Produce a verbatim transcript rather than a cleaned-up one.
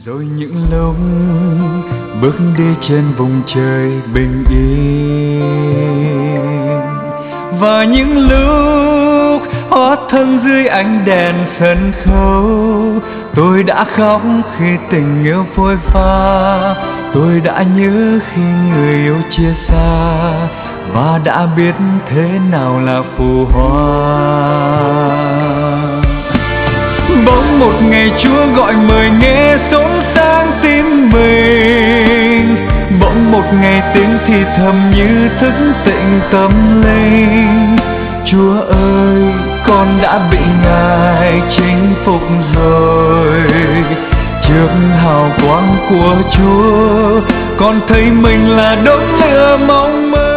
Rồi những lúc bước đi trên vùng trời bình yên, và những lúc hóa thân dưới ánh đèn sân khấu, tôi đã khóc khi tình yêu phôi pha, tôi đã nhớ khi người yêu chia xa, và đã biết thế nào là phù hoa. Bỗng một ngày Chúa gọi mời nghe xốn sáng tim mình, bỗng một ngày tiếng thì thầm như thức tỉnh tâm linh. Chúa ơi, con đã bị Ngài chinh phục rồi. Trước hào quang của Chúa, con thấy mình là đốm lửa mong mơ.